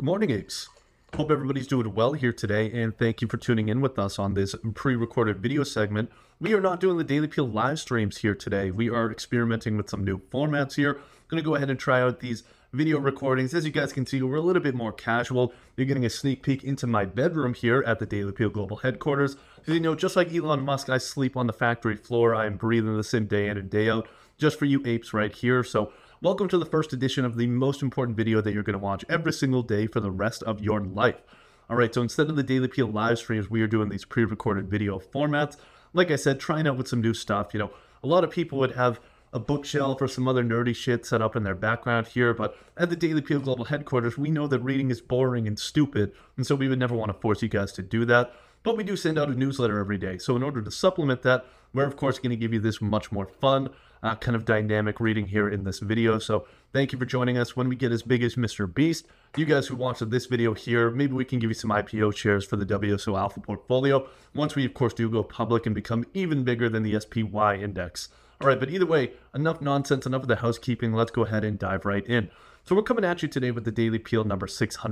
Good morning, Apes. Hope everybody's doing well here today, and thank you for tuning in with us on this pre-recorded video segment. We are not doing the Daily Peel live streams here today. We are experimenting with some new formats here. Going to go ahead and try out these video recordings. As you guys can see, we're a little bit more casual. You're getting a sneak peek into my bedroom here at the Daily Peel Global headquarters. So, just like Elon Musk, I sleep on the factory floor. I am breathing this in day and day out, just for you apes right here. So welcome to the first edition of the most important video that you're going to watch every single day for the rest of your life. All right, so instead of the Daily Peel live streams, we are doing these pre-recorded video formats. Like I said, trying out with some new stuff. A lot of people would have a bookshelf or some other nerdy shit set up in their background here, but at the Daily Peel Global headquarters, we know that reading is boring and stupid, and so we would never want to force you guys to do that. But we do send out a newsletter every day, so in order to supplement that, we're of course going to give you this much more fun, kind of dynamic reading here in this video. So thank you for joining us. When we get as big as Mr. Beast, you guys who watched this video here, maybe we can give you some IPO shares for the WSO Alpha portfolio once we of course do go public and become even bigger than the SPY index. All right, but either way, enough nonsense, enough of the housekeeping. Let's go ahead and dive right in. So we're coming at you today with the Daily Peel number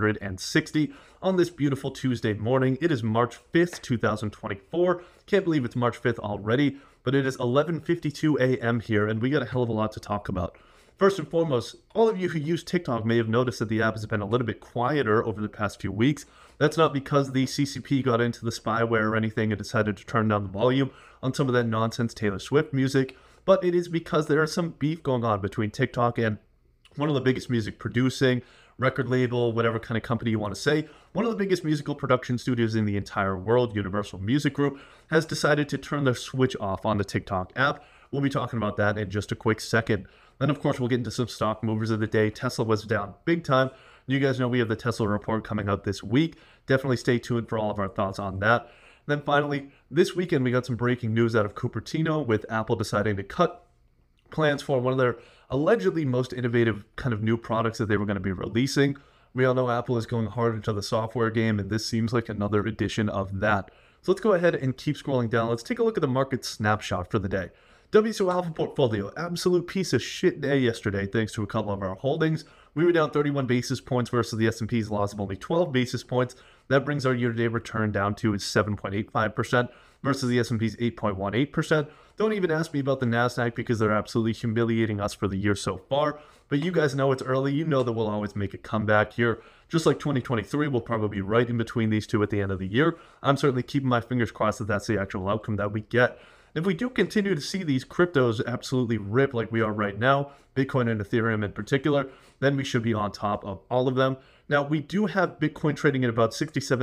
660 on this beautiful Tuesday morning. It is March 5th, 2024. Can't believe it's March 5th already, but it is 11:52 a.m. here, and we got a hell of a lot to talk about. First and foremost, all of you who use TikTok may have noticed that the app has been a little bit quieter over the past few weeks. That's not because the CCP got into the spyware or anything and decided to turn down the volume on some of that nonsense Taylor Swift music, but it is because there is some beef going on between TikTok and one of the biggest music producing, record label, whatever kind of company you want to say, one of the biggest musical production studios in the entire world, Universal Music Group, has decided to turn their switch off on the TikTok app. We'll be talking about that in just a quick second. Then, of course, we'll get into some stock movers of the day. Tesla was down big time. You guys know we have the Tesla report coming out this week. Definitely stay tuned for all of our thoughts on that. And then finally, this weekend, we got some breaking news out of Cupertino with Apple deciding to cut plans for one of their allegedly most innovative kind of new products that they were going to be releasing. We all know Apple is going hard into the software game, and this seems like another edition of that. So let's go ahead and keep scrolling down. Let's take a look at the market snapshot for the day. WSO Alpha portfolio, absolute piece of shit day yesterday thanks to a couple of our holdings. We were down 31 basis points versus the S&P's loss of only 12 basis points. That brings our year-to-date return down to 7.85% versus the S&P's 8.18%. Don't even ask me about the NASDAQ because they're absolutely humiliating us for the year so far. But you guys know it's early. You know that we'll always make a comeback here. Just like 2023, we'll probably be right in between these two at the end of the year. I'm certainly keeping my fingers crossed that that's the actual outcome that we get. If we do continue to see these cryptos absolutely rip like we are right now, Bitcoin and Ethereum in particular, then we should be on top of all of them. Now, we do have Bitcoin trading at about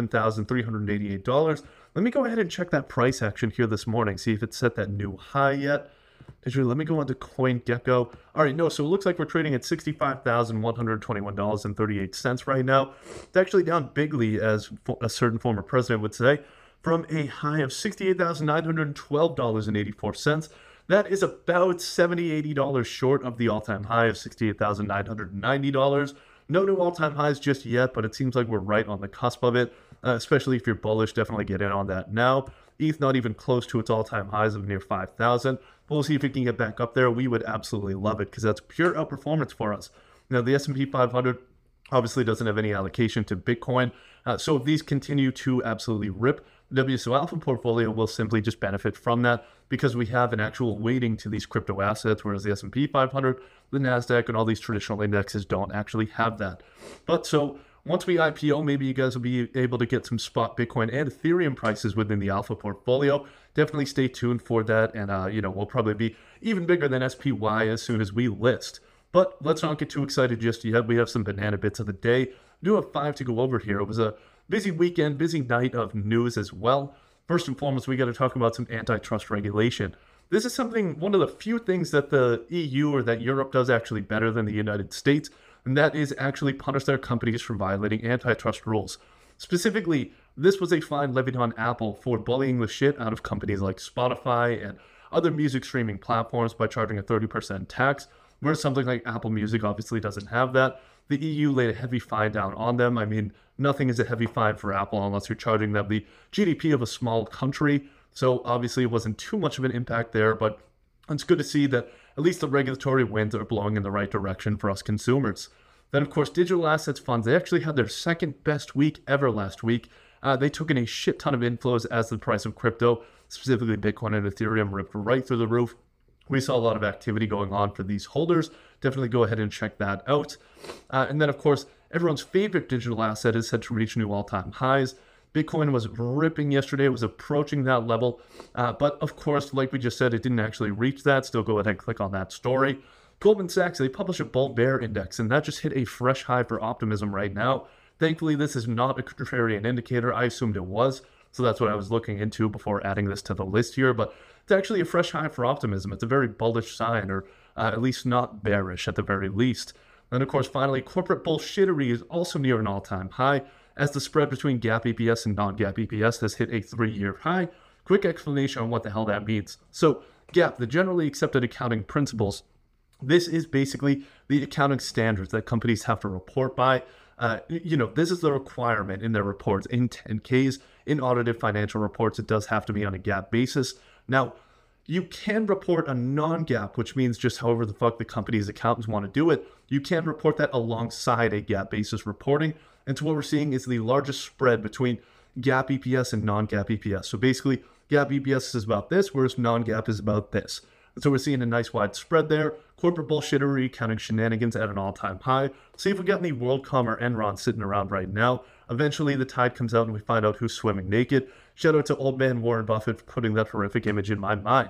$67,388. Let me go ahead and check that price action here this morning, see if it's set that new high yet. Let me go on to CoinGecko. All right, no, so it looks like we're trading at $65,121.38 right now. It's actually down bigly, as a certain former president would say, from a high of $68,912.84. That is about $70, $80 short of the all-time high of $68,990. No new all-time highs just yet, but it seems like we're right on the cusp of it, especially if you're bullish. Definitely get in on that now. ETH not even close to its all-time highs of near 5,000. We'll see if it can get back up there. We would absolutely love it because that's pure outperformance for us. Now, the S&P 500 obviously doesn't have any allocation to Bitcoin, so if these continue to absolutely rip, the WSO Alpha portfolio will simply just benefit from that because we have an actual weighting to these crypto assets, whereas the S&P 500, the NASDAQ, and all these traditional indexes don't actually have that. But so once we IPO, maybe you guys will be able to get some spot Bitcoin and Ethereum prices within the Alpha portfolio. Definitely stay tuned for that, and we'll probably be even bigger than SPY as soon as we list. But let's not get too excited just yet. We have some banana bits of the day. We do have 5 to go over here. It was a busy weekend, busy night of news as well. First and foremost, we got to talk about some antitrust regulation. This is one of the few things that the EU or that Europe does actually better than the United States, and that is actually punish their companies for violating antitrust rules. Specifically, this was a fine levied on Apple for bullying the shit out of companies like Spotify and other music streaming platforms by charging a 30% tax, whereas something like Apple Music obviously doesn't have that. The EU laid a heavy fine down on them. I mean, nothing is a heavy fine for Apple unless you're charging them the GDP of a small country. So obviously it wasn't too much of an impact there, but it's good to see that at least the regulatory winds are blowing in the right direction for us consumers. Then, of course, digital assets funds, they actually had their second best week ever last week. They took in a shit ton of inflows as the price of crypto, specifically Bitcoin and Ethereum, ripped right through the roof. We saw a lot of activity going on for these holders. Definitely go ahead and check that out. And then, of course, everyone's favorite digital asset is set to reach new all-time highs. Bitcoin was ripping yesterday. It was approaching that level. But, of course, like we just said, it didn't actually reach that. Still go ahead and click on that story. Goldman Sachs, they published a bull bear index, and that just hit a fresh high for optimism right now. Thankfully, this is not a contrarian indicator. I assumed it was. So that's what I was looking into before adding this to the list here. But it's actually a fresh high for optimism. It's a very bullish sign, or at least not bearish at the very least. And of course, finally, corporate bullshittery is also near an all-time high, as the spread between GAAP EPS and non-GAAP EPS has hit a 3-year high. Quick explanation on what the hell that means. So GAAP, the generally accepted accounting principles, this is basically the accounting standards that companies have to report by. This is the requirement in their reports, in 10Ks, in audited financial reports. It does have to be on a GAAP basis. Now, you can report a non-GAAP, which means just however the fuck the company's accountants want to do it. You can report that alongside a GAAP basis reporting. And so what we're seeing is the largest spread between GAAP EPS and non-GAAP EPS. So basically, GAAP EPS is about this, whereas non-GAAP is about this. And so we're seeing a nice wide spread there. Corporate bullshittery, counting shenanigans at an all-time high. See if we got any WorldCom or Enron sitting around right now. Eventually, the tide comes out and we find out who's swimming naked. Shout out to old man Warren Buffett for putting that horrific image in my mind.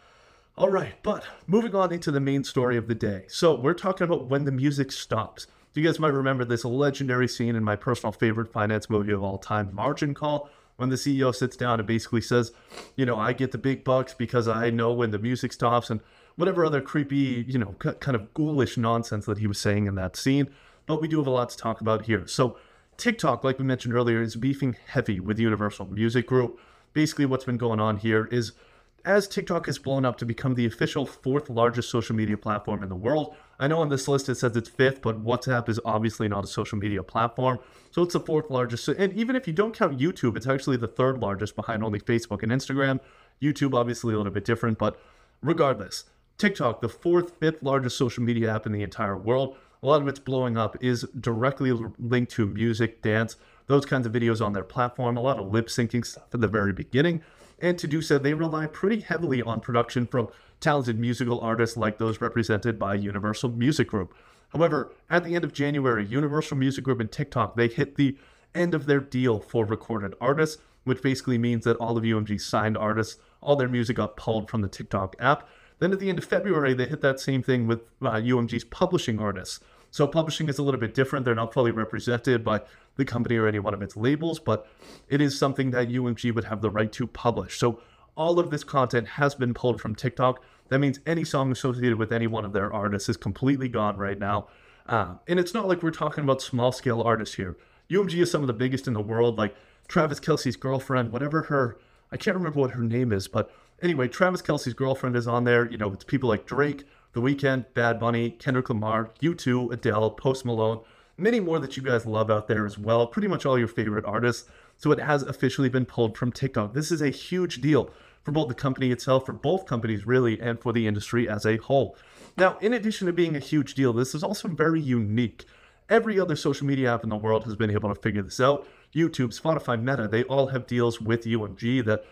All right, but moving on into the main story of the day. So we're talking about when the music stops. You guys might remember this legendary scene in my personal favorite finance movie of all time, Margin Call, when the CEO sits down and basically says, I get the big bucks because I know when the music stops, and whatever other creepy, kind of ghoulish nonsense that he was saying in that scene. But we do have a lot to talk about here. So TikTok, like we mentioned earlier, is beefing heavy with Universal Music Group. Basically, what's been going on here is, as TikTok has blown up to become the official 4th largest social media platform in the world. I know on this list it says it's 5th, but WhatsApp is obviously not a social media platform. So it's the 4th largest. And even if you don't count YouTube, it's actually the 3rd largest behind only Facebook and Instagram. YouTube, obviously a little bit different, but regardless, TikTok, the 4th, 5th largest social media app in the entire world. A lot of its blowing up is directly linked to music, dance, those kinds of videos on their platform, a lot of lip syncing stuff at the very beginning. And to do so, they rely pretty heavily on production from talented musical artists like those represented by Universal Music Group. However, at the end of January, Universal Music Group and TikTok, they hit the end of their deal for recorded artists, which basically means that all of UMG's signed artists, all their music got pulled from the TikTok app. Then at the end of February, they hit that same thing with UMG's publishing artists. So publishing is a little bit different. They're not fully represented by the company or any one of its labels, but it is something that UMG would have the right to publish. So all of this content has been pulled from TikTok. That means any song associated with any one of their artists is completely gone right now. And it's not like we're talking about small-scale artists here. UMG is some of the biggest in the world, like Travis Kelce's girlfriend, I can't remember what her name is, but anyway, Travis Kelce's girlfriend is on there. It's people like Drake, The Weeknd, Bad Bunny, Kendrick Lamar, U2, Adele, Post Malone, many more that you guys love out there as well. Pretty much all your favorite artists. So it has officially been pulled from TikTok. This is a huge deal for both the company itself, for both companies really, and for the industry as a whole. Now, in addition to being a huge deal, this is also very unique. Every other social media app in the world has been able to figure this out. YouTube, Spotify, Meta, they all have deals with UMG that,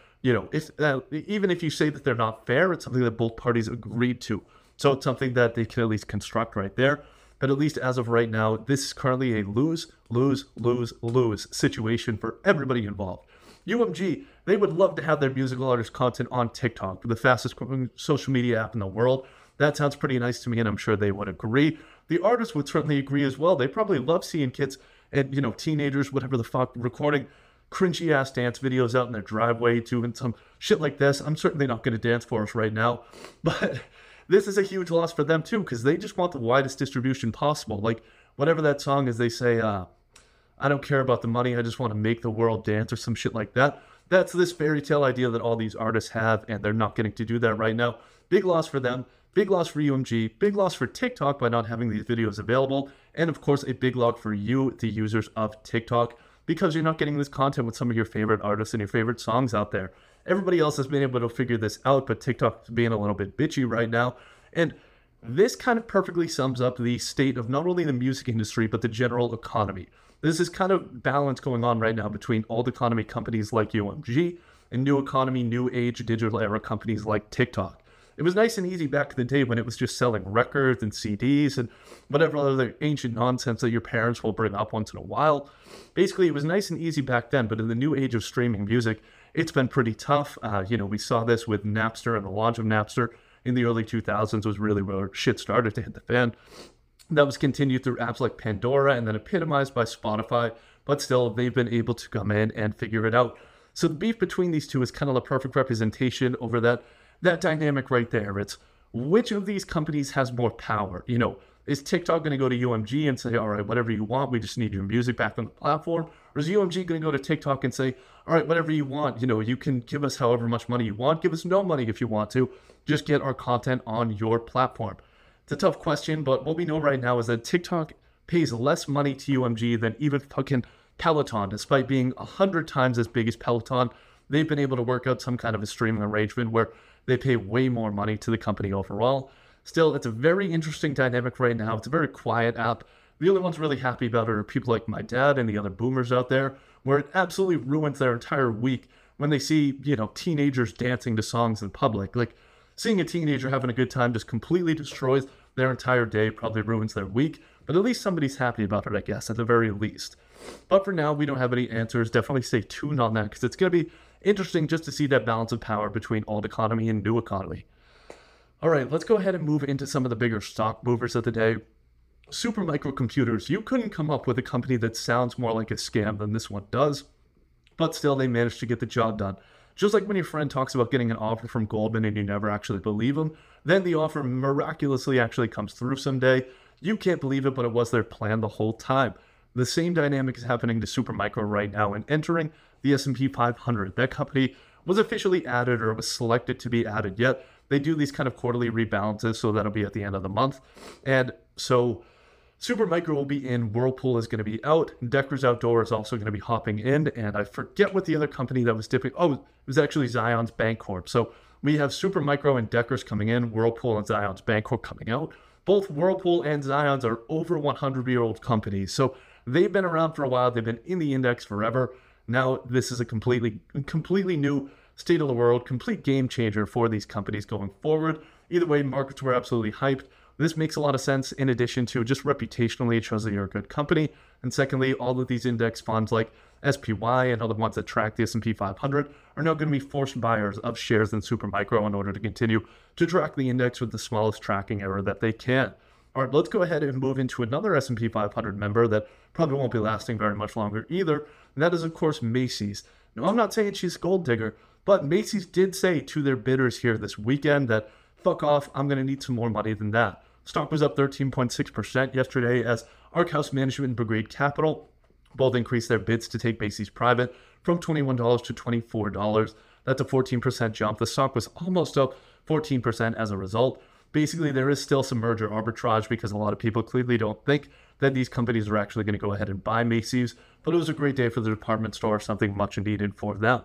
even if you say that they're not fair, it's something that both parties agreed to. So it's something that they can at least construct right there. But at least as of right now, this is currently a lose, lose, lose, lose situation for everybody involved. UMG, they would love to have their musical artist content on TikTok, the fastest growing social media app in the world. That sounds pretty nice to me, and I'm sure they would agree. The artists would certainly agree as well. They probably love seeing kids and, teenagers, whatever the fuck, recording cringy-ass dance videos out in their driveway, doing some shit like this. I'm certainly not going to dance for us right now, but this is a huge loss for them too, because they just want the widest distribution possible. Like, whatever that song is, they say, I don't care about the money, I just want to make the world dance or some shit like that. That's this fairy tale idea that all these artists have, and they're not getting to do that right now. Big loss for them, big loss for UMG, big loss for TikTok by not having these videos available, and of course a big loss for you, the users of TikTok, because you're not getting this content with some of your favorite artists and your favorite songs out there. Everybody else has been able to figure this out, but TikTok's being a little bit bitchy right now. And This kind of perfectly sums up the state of not only the music industry, but the general economy. There's this kind of balance going on right now between old economy companies like UMG and new economy, new age digital era companies like TikTok. It was nice and easy back in the day when it was just selling records and CDs and whatever other ancient nonsense that your parents will bring up once in a while. Basically, it was nice and easy back then, but in the new age of streaming music, it's been pretty tough. We saw this with Napster, and the launch of Napster in the early 2000s was really where shit started to hit the fan. That was continued through apps like Pandora and then epitomized by Spotify, but still, they've been able to come in and figure it out. So the beef between these two is kind of the perfect representation over that dynamic right there. It's which of these companies has more power? Is TikTok going to go to UMG and say, all right, whatever you want, we just need your music back on the platform? Or is UMG going to go to TikTok and say, all right, whatever you want, you can give us however much money you want, give us no money if you want to, just get our content on your platform? It's a tough question, but what we know right now is that TikTok pays less money to UMG than even fucking Peloton, despite being 100 times as big as Peloton. They've been able to work out some kind of a streaming arrangement where they pay way more money to the company overall. Still, it's a very interesting dynamic right now. It's a very quiet app. The only ones really happy about it are people like my dad and the other boomers out there, where it absolutely ruins their entire week when they see, teenagers dancing to songs in public. Like, seeing a teenager having a good time just completely destroys their entire day, probably ruins their week. But at least somebody's happy about it, I guess, at the very least. But for now, we don't have any answers. Definitely stay tuned on that, because it's going to be interesting just to see that balance of power between old economy and new economy. All right, let's go ahead and move into some of the bigger stock movers of the day. Supermicro Computers. You couldn't come up with a company that sounds more like a scam than this one does, but still they managed to get the job done. Just like when your friend talks about getting an offer from Goldman and you never actually believe them, then the offer miraculously actually comes through someday. You can't believe it, but it was their plan the whole time. The same dynamic is happening to Supermicro right now and entering the S&P 500. That company was officially added, or was selected to be added yet. They do these kind of quarterly rebalances, so that'll be at the end of the month. And so Supermicro will be in, Whirlpool is going to be out, Deckers Outdoor is also going to be hopping in, and I forget what the other company that was dipping. Oh, it was actually Zions Bancorp. So we have Supermicro and Deckers coming in, Whirlpool and Zions Bancorp coming out. Both Whirlpool and Zions are over 100-year-old companies, so they've been around for a while. They've been in the index forever. Now this is a completely new state of the world, complete game changer for these companies going forward. Either way, markets were absolutely hyped. This makes a lot of sense in addition to just reputationally, it shows that you're a good company. And secondly, all of these index funds like SPY and other ones that track the S&P 500 are now going to be forced buyers of shares in Supermicro in order to continue to track the index with the smallest tracking error that they can. All right, let's go ahead and move into another S&P 500 member that probably won't be lasting very much longer either. And that is, of course, Macy's. Now, I'm not saying she's a gold digger, but Macy's did say to their bidders here this weekend that, fuck off, I'm going to need some more money than that. Stock was up 13.6% yesterday as Arkhouse Management and Brigade Capital both increased their bids to take Macy's private from $21 to $24. That's a 14% jump. The stock was almost up 14% as a result. Basically, there is still some merger arbitrage because a lot of people clearly don't think that these companies are actually going to go ahead and buy Macy's, but it was a great day for the department store, something much needed for them.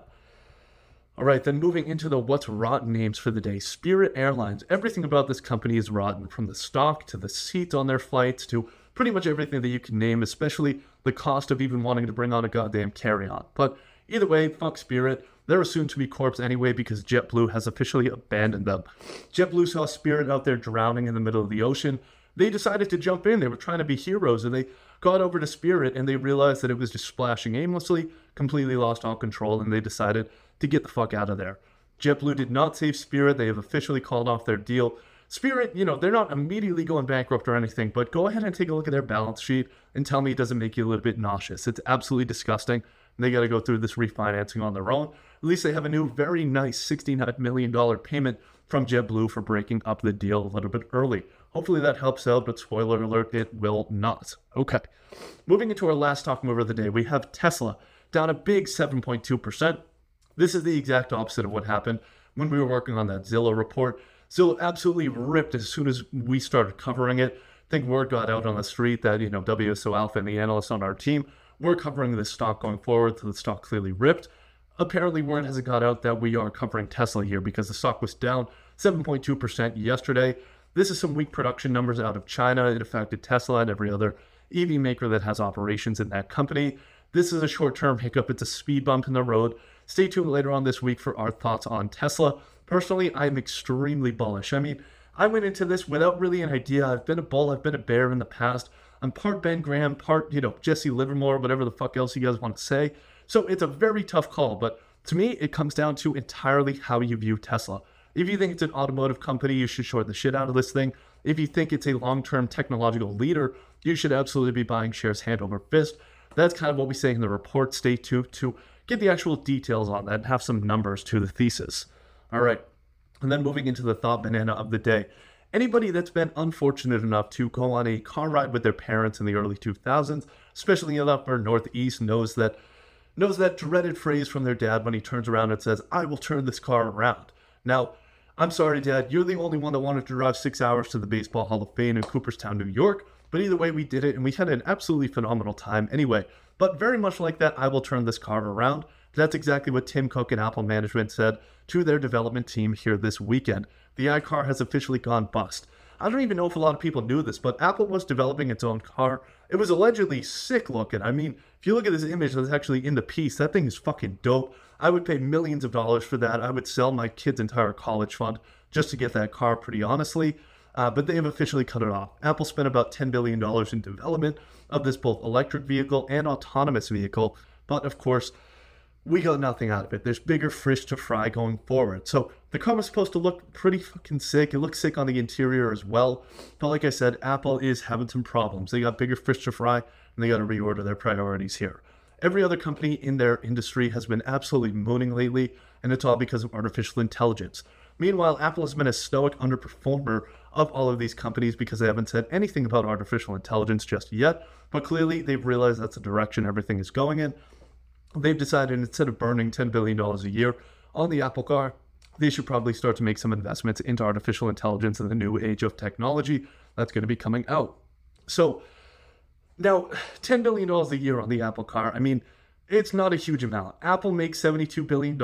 All right, then moving into the what's rotten names for the day. Spirit Airlines. Everything about this company is rotten, from the stock to the seats on their flights to pretty much everything that you can name, especially the cost of even wanting to bring on a goddamn carry-on. But either way, fuck Spirit. They're a soon-to-be corpse anyway because JetBlue has officially abandoned them. JetBlue saw Spirit out there drowning in the middle of the ocean. They decided to jump in. They were trying to be heroes, and they got over to Spirit, and they realized that it was just splashing aimlessly, completely lost all control, and they decided to get the fuck out of there. JetBlue did not save Spirit. They have officially called off their deal. Spirit, they're not immediately going bankrupt or anything, but go ahead and take a look at their balance sheet and tell me it doesn't make you a little bit nauseous. It's absolutely disgusting. They got to go through this refinancing on their own. At least they have a new, very nice $69 million payment from JetBlue for breaking up the deal a little bit early. Hopefully that helps out, but spoiler alert, it will not. Okay. Moving into our last stock mover of the day, we have Tesla, down a big 7.2%. This is the exact opposite of what happened when we were working on that Zillow report. Zillow absolutely ripped as soon as we started covering it. I think word got out on the street that, WSO Alpha and the analysts on our team were covering this stock going forward, so the stock clearly ripped. Apparently, word hasn't got out that we are covering Tesla here because the stock was down 7.2% yesterday. This is some weak production numbers out of China. It affected Tesla and every other EV maker that has operations in that company. This is a short-term hiccup. It's a speed bump in the road. Stay tuned later on this week for our thoughts on Tesla. Personally, I'm extremely bullish. I mean, I went into this without really an idea. I've been a bull, I've been a bear in the past. I'm part Ben Graham, part, Jesse Livermore, whatever the fuck else you guys want to say. So it's a very tough call, but to me, it comes down to entirely how you view Tesla. If you think it's an automotive company, you should short the shit out of this thing. If you think it's a long-term technological leader, you should absolutely be buying shares hand over fist. That's kind of what we say in the report. Stay tuned to get the actual details on that and have some numbers to the thesis. All right. And then moving into the thought banana of the day. Anybody that's been unfortunate enough to go on a car ride with their parents in the early 2000s, especially in the upper Northeast, knows that dreaded phrase from their dad when he turns around and says, "I will turn this car around." Now, I'm sorry, Dad, you're the only one that wanted to drive 6 hours to the Baseball Hall of Fame in Cooperstown, New York. But either way, we did it, and we had an absolutely phenomenal time anyway. But very much like that, I will turn this car around. That's exactly what Tim Cook and Apple management said to their development team here this weekend. The iCar has officially gone bust. I don't even know if a lot of people knew this, but Apple was developing its own car. It was allegedly sick looking. I mean, if you look at this image that's actually in the piece, that thing is fucking dope. I would pay millions of dollars for that. I would sell my kid's entire college fund just to get that car, pretty honestly. But they have officially cut it off. Apple spent about $10 billion in development of this both electric vehicle and autonomous vehicle. But of course, we got nothing out of it. There's bigger fish to fry going forward. So the car was supposed to look pretty fucking sick. It looks sick on the interior as well. But like I said, Apple is having some problems. They got bigger fish to fry, and they got to reorder their priorities here. Every other company in their industry has been absolutely mooning lately, and it's all because of artificial intelligence. Meanwhile, Apple has been a stoic underperformer of all of these companies because they haven't said anything about artificial intelligence just yet. But clearly, they've realized that's the direction everything is going in. They've decided instead of burning $10 billion a year on the Apple car, they should probably start to make some investments into artificial intelligence in the new age of technology that's going to be coming out. So now, $10 billion a year on the Apple car, I mean, it's not a huge amount. Apple makes $72 billion,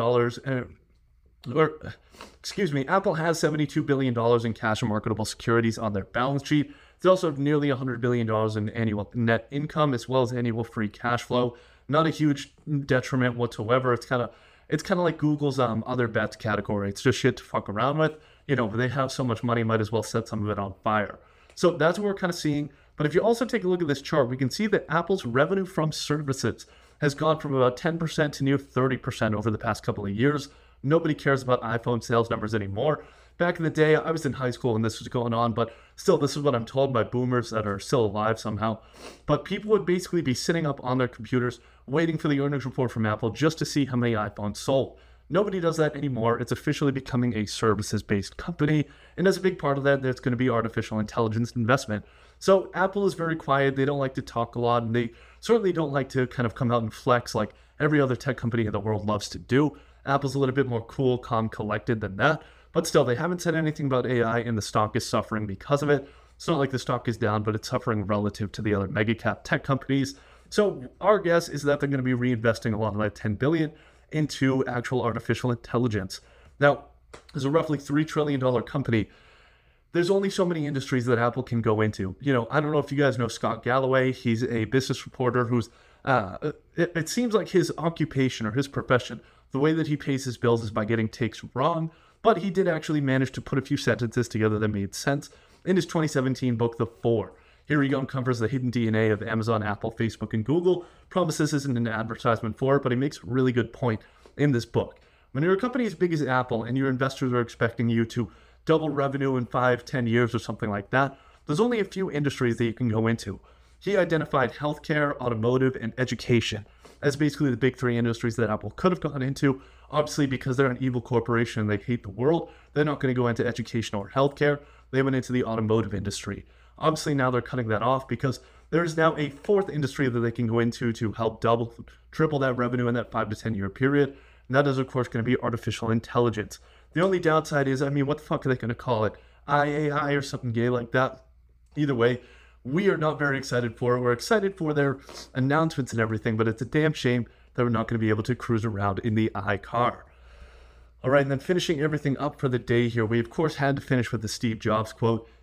Apple has $72 billion in cash and marketable securities on their balance sheet. They also have nearly $100 billion in annual net income as well as annual free cash flow. Not a huge detriment whatsoever. It's kind of like Google's other bets category. It's just shit to fuck around with. They have so much money, might as well set some of it on fire. So that's what we're kind of seeing. But if you also take a look at this chart, we can see that Apple's revenue from services has gone from about 10% to near 30% over the past couple of years. Nobody cares about iPhone sales numbers anymore. Back in the day, I was in high school and this was going on, but still, this is what I'm told by boomers that are still alive somehow. But people would basically be sitting up on their computers waiting for the earnings report from Apple just to see how many iPhones sold. Nobody does that anymore. It's officially becoming a services-based company, and as a big part of that, there's going to be artificial intelligence investment. So Apple is very quiet. They don't like to talk a lot, and they certainly don't like to kind of come out and flex like every other tech company in the world loves to do. Apple's a little bit more cool, calm, collected than that. But still, they haven't said anything about AI, and the stock is suffering because of it. It's not like the stock is down, but it's suffering relative to the other mega cap tech companies. So our guess is that they're going to be reinvesting a lot of that $10 billion into actual artificial intelligence. Now, as a roughly $3 trillion company, there's only so many industries that Apple can go into. I don't know if you guys know Scott Galloway. He's a business reporter who's, it seems like his occupation or his profession, the way that he pays his bills is by getting takes wrong. But he did actually manage to put a few sentences together that made sense in his 2017 book, The Four. Here he uncovers the hidden DNA of Amazon, Apple, Facebook, and Google. Promises this isn't an advertisement for it, but he makes a really good point in this book. When you're a company as big as Apple and your investors are expecting you to double revenue in 5-10 years or something like that, there's only a few industries that you can go into. He identified healthcare, automotive, and education as basically the big three industries that Apple could have gone into. Obviously, because they're an evil corporation and they hate the world, they're not going to go into education or healthcare. They went into the automotive industry. Obviously, now they're cutting that off because there's now a fourth industry that they can go into to help double, triple that revenue in that 5 to 10 year period. And that is, of course, going to be artificial intelligence. The only downside is, what the fuck are they going to call it? IAI or something gay like that? Either way, we are not very excited for it. We're excited for their announcements and everything, but it's a damn shame that we're not going to be able to cruise around in the iCar. All right, and then finishing everything up for the day here, we of course had to finish with the Steve Jobs quote.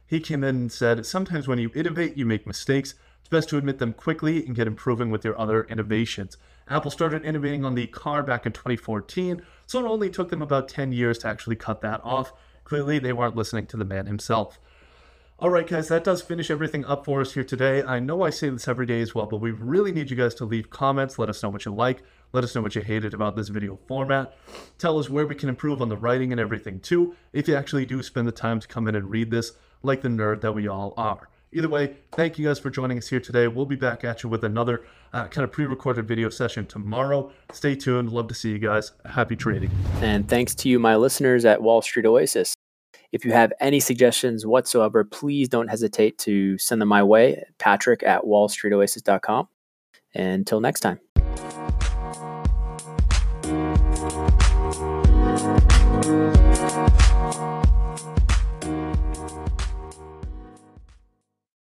He came in and said, sometimes when you innovate, you make mistakes. It's best to admit them quickly and get improving with your other innovations. Apple started innovating on the car back in 2014, so it only took them about 10 years to actually cut that off. Clearly, they weren't listening to the man himself. All right, guys, that does finish everything up for us here today. I know I say this every day as well, but we really need you guys to leave comments. Let us know what you like. Let us know what you hated about this video format. Tell us where we can improve on the writing and everything, too, if you actually do spend the time to come in and read this like the nerd that we all are. Either way, thank you guys for joining us here today. We'll be back at you with another kind of pre-recorded video session tomorrow. Stay tuned. Love to see you guys. Happy trading. And thanks to you, my listeners at Wall Street Oasis. If you have any suggestions whatsoever, please don't hesitate to send them my way, Patrick at wallstreetoasis.com. Until next time.